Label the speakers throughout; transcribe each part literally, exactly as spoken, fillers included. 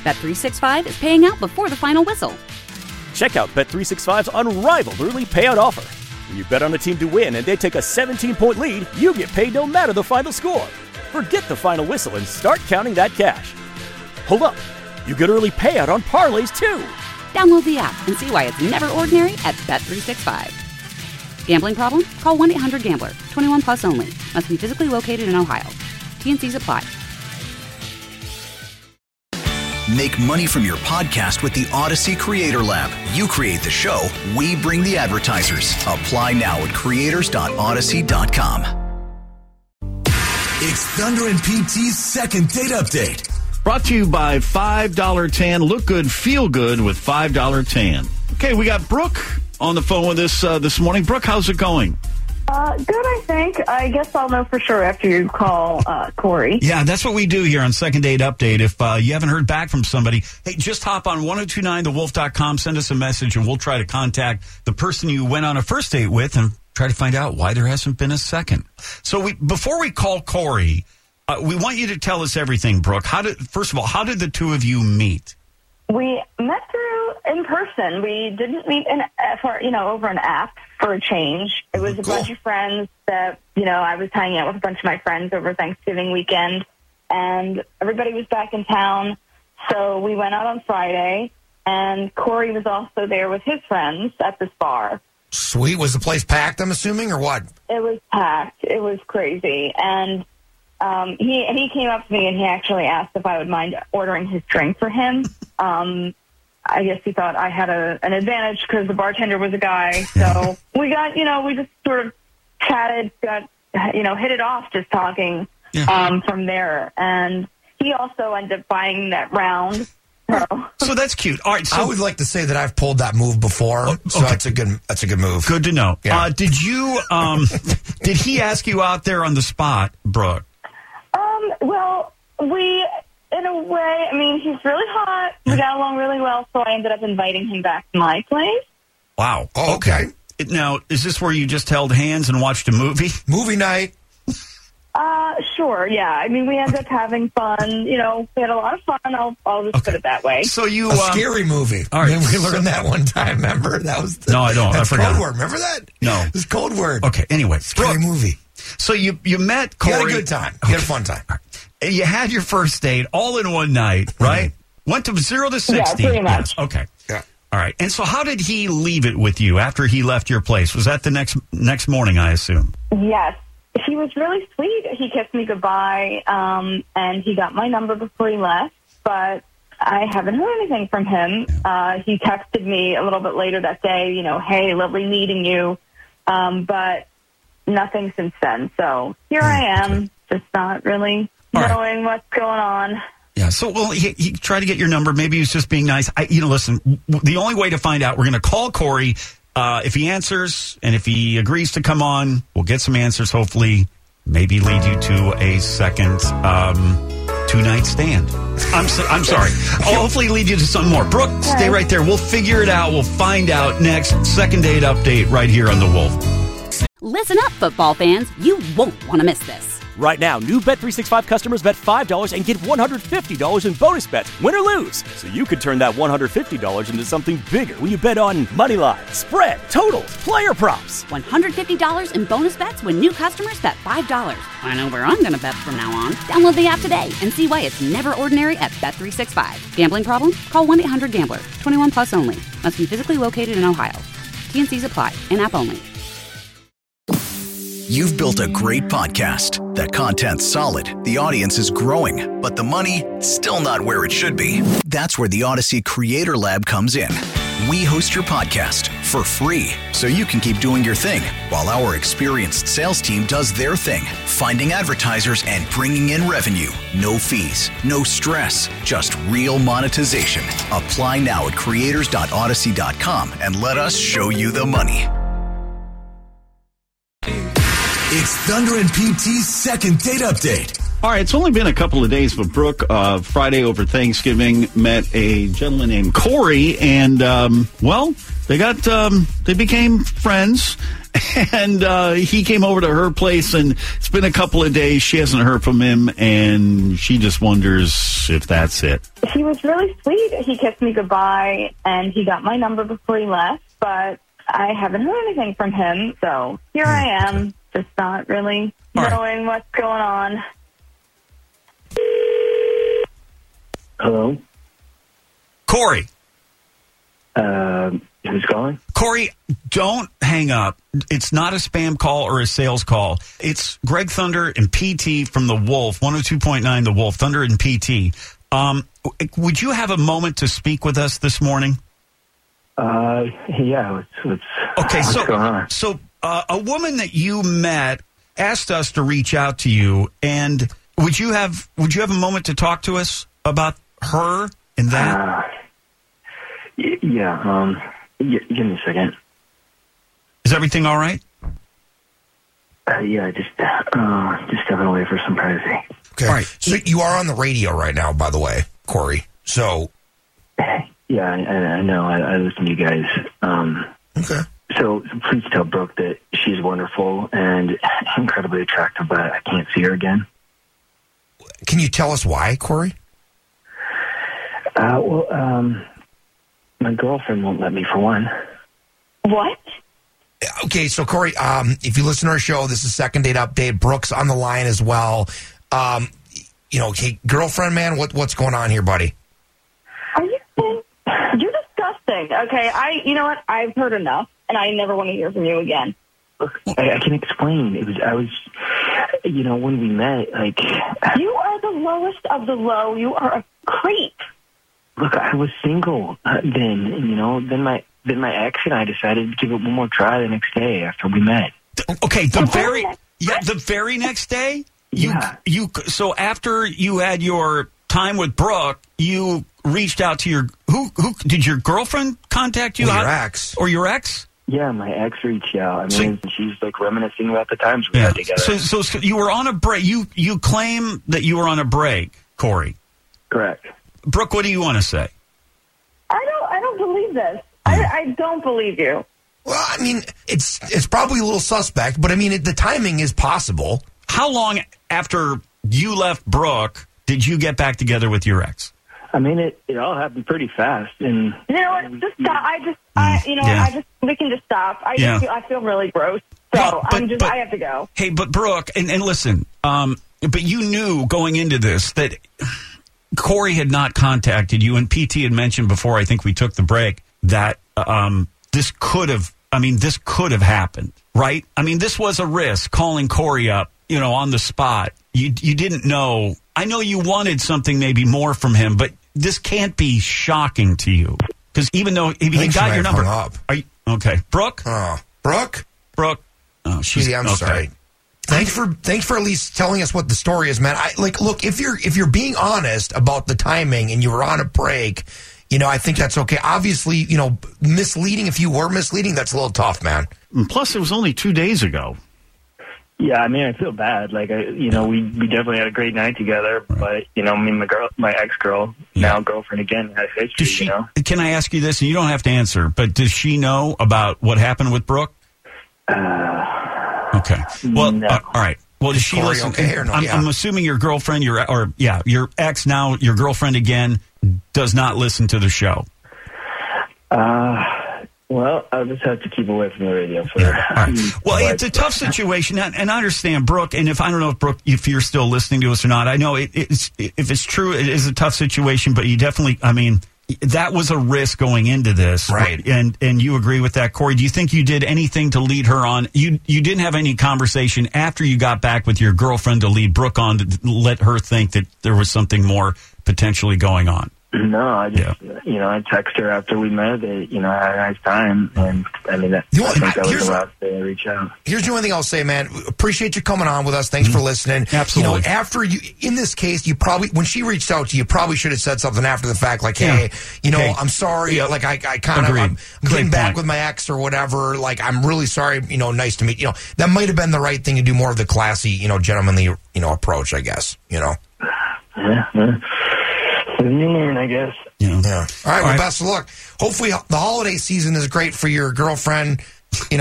Speaker 1: Bet three sixty-five is paying out before the final whistle.
Speaker 2: Check out Bet three sixty-five's unrivaled early payout offer. When you bet on a team to win and they take a seventeen-point lead, you get paid no matter the final score. Forget the final whistle and start counting that cash. Hold up. You get early payout on parlays, too.
Speaker 1: Download the app and see why it's never ordinary at Bet three sixty-five. Gambling problem? Call one eight hundred gambler. twenty-one plus only. Must be physically located in Ohio. T N Cs apply.
Speaker 3: Make money from your podcast with the Odyssey Creator Lab. You create the show, we bring the advertisers. Apply now at creators dot odyssey dot com.
Speaker 4: It's Thunder and P T's second date update.
Speaker 5: Brought to you by five dollar tan. Look good, feel good with five dollar tan. Okay, we got Brooke on the phone with us uh, this morning. Brooke, how's it going?
Speaker 6: Uh, good, I think. I guess I'll know for sure after you call uh, Corey.
Speaker 5: Yeah, that's what we do here on Second Date Update. If uh, you haven't heard back from somebody, hey, just hop on ten twenty-nine the wolf dot com, send us a message, and we'll try to contact the person you went on a first date with and try to find out why there hasn't been a second. So we before we call Corey, uh, we want you to tell us everything, Brooke. How did First of all, how did the two of you meet?
Speaker 6: We met through in person. We didn't meet in, for, you know, over an app for a change. It was a
Speaker 4: Cool.
Speaker 6: bunch of friends that, you know, I was hanging out with a bunch of my friends over Thanksgiving weekend, and everybody was back in town. So we went out on Friday, and Corey was also there with his friends at this bar.
Speaker 4: Sweet. Was the place packed, I'm assuming, or what?
Speaker 6: It was packed. It was crazy. And um, he he came up to me and he actually asked if I would mind ordering his drink for him. Um, I guess he thought I had a, an advantage because the bartender was a guy. So we got, you know, we just sort of chatted, got, you know, hit it off just talking
Speaker 5: Yeah.
Speaker 6: um, from there. And he also ended up buying that round. So,
Speaker 5: So that's cute. All right, so
Speaker 4: I would like to say that I've pulled that move before,
Speaker 5: Oh,
Speaker 4: so
Speaker 5: okay.
Speaker 4: that's a good that's a good move.
Speaker 5: good to know.
Speaker 4: Yeah.
Speaker 5: Uh, did you? Um, did he ask you out there on the spot, Brooke?
Speaker 6: um, well, we, in a way, I mean, he's really hot. We got along really well, so I ended up inviting him back to my place.
Speaker 5: Wow.
Speaker 4: Oh, okay.
Speaker 5: It- Now, is this where you just held hands and watched a movie?
Speaker 4: Movie night.
Speaker 6: Uh, sure, yeah. I mean, we ended up having fun. You know, we had a lot of fun. I'll, I'll just put it that way.
Speaker 5: So you,
Speaker 4: A
Speaker 5: um,
Speaker 4: scary movie.
Speaker 5: all right,
Speaker 4: Then we
Speaker 5: so-
Speaker 4: learned that one time, remember? That was the,
Speaker 5: No, I don't. I
Speaker 4: That's
Speaker 5: forgot.
Speaker 4: code word. Remember that?
Speaker 5: No.
Speaker 4: It's code word.
Speaker 5: Okay. Anyway,
Speaker 4: Scary
Speaker 5: Brooke,
Speaker 4: movie.
Speaker 5: so you you met
Speaker 4: You
Speaker 5: Corey.
Speaker 4: had a good time. You had a fun time.
Speaker 5: You had your first date all in one night, right? Went to zero to sixty.
Speaker 6: Yeah, pretty much.
Speaker 5: Yes. Okay.
Speaker 4: Yeah.
Speaker 5: All right. And so, how did he leave it with you after he left your place? Was that the next next morning? I assume.
Speaker 6: Yes. He was really sweet. He kissed me goodbye, um, and he got my number before he left, but I haven't heard anything from him. Uh, he texted me a little bit later that day, you know, hey, lovely meeting you, um, but nothing since then. So here I am, just not really
Speaker 5: All right.
Speaker 6: knowing what's going on.
Speaker 5: Yeah. So, well, he, he tried to get your number. Maybe he was just being nice. I, you know, listen. w- The only way to find out, we're going to call Corey. Uh, if he answers and if he agrees to come on, we'll get some answers. Hopefully, maybe lead you to a second um, two night stand. I'm so, I'm sorry. I'll hopefully lead you to some more. Brooke, stay right there. We'll figure it out. We'll find out next. Second date update right here on The Wolf.
Speaker 1: Listen up, football fans. You won't want to miss this.
Speaker 2: Right now, new Bet three sixty-five customers bet five dollars and get one hundred fifty dollars in bonus bets, win or lose. So you could turn that one hundred fifty dollars into something bigger when you bet on money line, spread, totals, player props.
Speaker 1: one hundred fifty dollars in bonus bets when new customers bet five dollars. I know where I'm going to bet from now on. Download the app today and see why it's never ordinary at Bet three sixty-five. Gambling problem? Call one eight hundred gambler. twenty-one plus only. Must be physically located in Ohio. T N Cs apply. In-app only.
Speaker 3: You've built a great podcast. That content's solid, the audience is growing, but the money, still not where it should be. That's where the Odyssey Creator Lab comes in. We host your podcast for free, so you can keep doing your thing, while our experienced sales team does their thing, finding advertisers and bringing in revenue. No fees, no stress, just real monetization. Apply now at creators dot odyssey dot com and let us show you the money.
Speaker 4: It's Thunder and P T's second date update.
Speaker 5: All right, it's only been a couple of days, but Brooke, uh, Friday over Thanksgiving, met a gentleman named Corey, and, um, well, they got, um, they became friends, and uh, he came over to her place, and it's been a couple of days. She hasn't heard from him, and she just wonders if that's it.
Speaker 6: He was really sweet. He kissed me goodbye, and he got my number before he left, but I haven't heard anything from him, so here I am, just not really
Speaker 5: All
Speaker 6: knowing
Speaker 5: right.
Speaker 6: what's going on.
Speaker 7: Hello?
Speaker 5: Corey.
Speaker 7: Uh, who's calling?
Speaker 5: Corey, don't hang up. It's not a spam call or a sales call. It's Greg Thunder and P T from The Wolf, one oh two point nine The Wolf, Thunder and P T. Um, would you have a moment to speak with us this morning?
Speaker 7: Uh, yeah, what's, what's,
Speaker 5: Okay,
Speaker 7: what's
Speaker 5: so
Speaker 7: going on?
Speaker 5: so uh, a woman that you met asked us to reach out to you, and would you have would you have a moment to talk to us about her and that?
Speaker 7: Uh, y- yeah, um, y- give me a second.
Speaker 5: Is everything all right?
Speaker 7: Uh, yeah, just, uh, just stepping away for some privacy.
Speaker 8: Okay.
Speaker 5: All right.
Speaker 8: So you are on the radio right now, by the way, Corey. So,
Speaker 7: Yeah, I, I know. I, I listen to you guys. Um,
Speaker 8: okay.
Speaker 7: so please tell Brooke that she's wonderful and incredibly attractive, but I can't see her again.
Speaker 8: Can you tell us why, Corey?
Speaker 7: Uh, well, um, my girlfriend won't let me, for one.
Speaker 6: What?
Speaker 8: Okay, so Corey, um, if you listen to our show, this is Second Date Update. Brooke's on the line as well. Um, you know, okay, girlfriend, man, what what's going on here, buddy?
Speaker 6: Are you kidding? You're disgusting. Okay, I. You know what? I've heard enough, and I never want to hear from you again.
Speaker 7: Look, I, I can explain. It was, I was, you know, when we met, like...
Speaker 6: You are the lowest of the low. You are a creep.
Speaker 7: Look, I was single uh, then, you know. Then my then my ex and I decided to give it one more try the next day after we met.
Speaker 5: Okay, the
Speaker 6: The
Speaker 5: very
Speaker 6: very next-
Speaker 5: yeah, the very next day. You
Speaker 7: Yeah.
Speaker 5: you so after you had your time with Brooke, you reached out to your who who did your girlfriend contact you?
Speaker 8: Well, your
Speaker 5: How-
Speaker 8: ex.
Speaker 5: or your ex?
Speaker 7: Yeah, my ex reached out. I
Speaker 5: So-
Speaker 7: mean, she's like reminiscing about the times we had together.
Speaker 5: So, so so you were on a break. You you claim that you were on a break, Corey.
Speaker 7: Correct.
Speaker 5: Brooke, what do you want to say?
Speaker 6: I don't. I don't believe this. I, I don't believe you.
Speaker 8: Well, I mean, it's it's probably a little suspect, but I mean, it, the timing is possible.
Speaker 5: How long after you left Brooke did you get back together with your ex?
Speaker 7: I mean, it, it all happened pretty fast. And
Speaker 6: You know what? Just stop. I just. I. You know.
Speaker 5: Yeah.
Speaker 6: I just. We can just stop. I.
Speaker 5: Yeah.
Speaker 6: Just feel, I feel really gross. So
Speaker 5: No, but-
Speaker 6: I'm just.
Speaker 5: but-
Speaker 6: I have to go.
Speaker 5: Hey, but Brooke, and, and listen, um, but you knew going into this that Corey had not contacted you, and P T had mentioned before, I think we took the break, that um, this could have, I mean, this could have happened, right? I mean, this was a risk, calling Corey up, you know, on the spot. You you didn't know. I know you wanted something maybe more from him, but this can't be shocking to you. Because even though he, he
Speaker 8: think she
Speaker 5: got
Speaker 8: might
Speaker 5: your
Speaker 8: have
Speaker 5: number.
Speaker 8: hung up.
Speaker 5: Are you, okay. Brooke?
Speaker 8: Oh, Brooke?
Speaker 5: Brooke? Oh, she's,
Speaker 8: Sweetie, I'm
Speaker 5: okay.
Speaker 8: sorry. Thanks for thanks for at least telling us what the story is, man. I like look if you're if you're being honest about the timing and you were on a break, you know, I think that's okay. Obviously, you know, misleading if you were misleading, that's a little tough, man.
Speaker 5: And plus, it was only two days ago.
Speaker 7: yeah, I mean, I feel bad. Like, I, you know, we, we definitely had a great night together. But, you know, me and my girl, my ex-girl, now girlfriend again, has history,
Speaker 5: Does she?
Speaker 7: you know?
Speaker 5: Can I ask you this? And you don't have to answer, but does she know about what happened with Brooke?
Speaker 7: Uh,
Speaker 5: Okay. Well,
Speaker 7: no.
Speaker 5: uh, all right. Well, does she
Speaker 8: Corey
Speaker 5: listen?
Speaker 8: okay or no?
Speaker 5: I'm,
Speaker 8: Yeah.
Speaker 5: I'm assuming your girlfriend, your or yeah, your ex now, your girlfriend again, does not listen to the show.
Speaker 7: uh, well, I'll just have to keep away from the radio for
Speaker 5: Yeah. All right. Well,
Speaker 7: but-
Speaker 5: it's a tough situation, and, and I understand Brooke. And if I don't know if Brooke, if you're still listening to us or not, I know it, it's if it's true, it is a tough situation. But you definitely, I mean, that was a risk going into this,
Speaker 8: Right.
Speaker 5: And and you agree with that, Corey? Do you think you did anything to lead her on? You you didn't have any conversation after you got back with your girlfriend to lead Brooke on to let her think that there was something more potentially going on.
Speaker 7: No, I just, you know, I texted her after we met that, you know, I had a nice time. And, I mean, that,
Speaker 8: You know
Speaker 7: I
Speaker 8: what,
Speaker 7: think that was
Speaker 8: here's
Speaker 7: the
Speaker 8: what-
Speaker 7: last day I reached out.
Speaker 8: Here's the only thing I'll say, man. Appreciate you coming on with us. Thanks for listening.
Speaker 5: Absolutely.
Speaker 8: You know, after you, in this case, you probably, when she reached out to you, you probably should have said something after the fact, like, hey,
Speaker 5: Yeah.
Speaker 8: you know,
Speaker 5: Okay.
Speaker 8: I'm sorry.
Speaker 5: Yep.
Speaker 8: Like, I, I kind of,
Speaker 5: Agreed.
Speaker 8: I'm, I'm
Speaker 5: Great
Speaker 8: getting back
Speaker 5: point.
Speaker 8: with my ex or whatever. Like, I'm really sorry. You know, nice to meet you. You know, that might have been the right thing to do, more of the classy, you know, gentlemanly, you know, approach, I guess, you know.
Speaker 7: Yeah, yeah. Living you learn, I guess.
Speaker 5: Yeah.
Speaker 8: Yeah. All right.
Speaker 5: All
Speaker 8: Well,
Speaker 5: right.
Speaker 8: best of luck. Hopefully, the holiday season is great for your girlfriend. You know,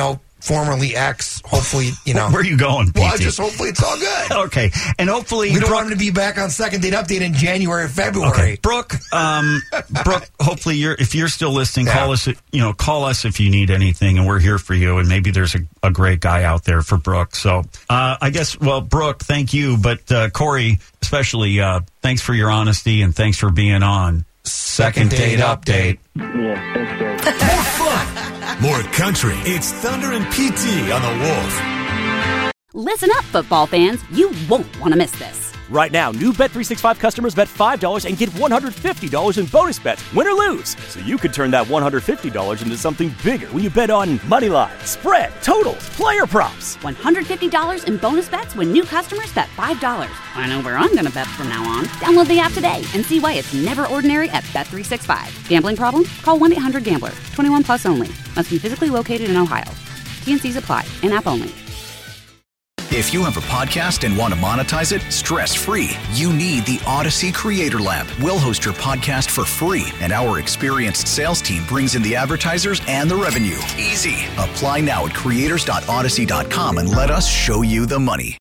Speaker 8: formerly ex. Hopefully, you know.
Speaker 5: Where are you going, P T?
Speaker 8: Well, just hopefully it's all good.
Speaker 5: Okay. And hopefully...
Speaker 8: We don't
Speaker 5: Brooke,
Speaker 8: want him to be back on Second Date Update in January or February.
Speaker 5: Okay. Brooke, um, Brooke, hopefully you're, if you're still listening,
Speaker 8: Yeah.
Speaker 5: call us, you know, call us if you need anything, and we're here for you. And maybe there's a, a great guy out there for Brooke. So, uh, I guess, well, Brooke, thank you. But, uh, Corey, especially, uh, thanks for your honesty and thanks for being on Second,
Speaker 8: Second Date,
Speaker 5: Date Update.
Speaker 7: Yeah, thanks, guys.
Speaker 4: More fun, more country. It's Thunder and P T on the Wolf.
Speaker 1: Listen up, football fans. You won't want to miss this.
Speaker 2: Right now, new Bet three sixty-five customers bet five dollars and get one hundred fifty dollars in bonus bets, win or lose. So you could turn that one hundred fifty dollars into something bigger when you bet on money line, spread, totals, player props.
Speaker 1: one hundred fifty dollars in bonus bets when new customers bet five dollars. I know where I'm going to bet from now on. Download the app today and see why it's never ordinary at Bet three sixty-five. Gambling problem? Call one eight hundred gambler. twenty-one plus only. Must be physically located in Ohio. T and C's apply. In-app only.
Speaker 3: If you have a podcast and want to monetize it stress-free, you need the Odyssey Creator Lab. We'll host your podcast for free, and our experienced sales team brings in the advertisers and the revenue. Easy. Apply now at creators dot odyssey dot com and let us show you the money.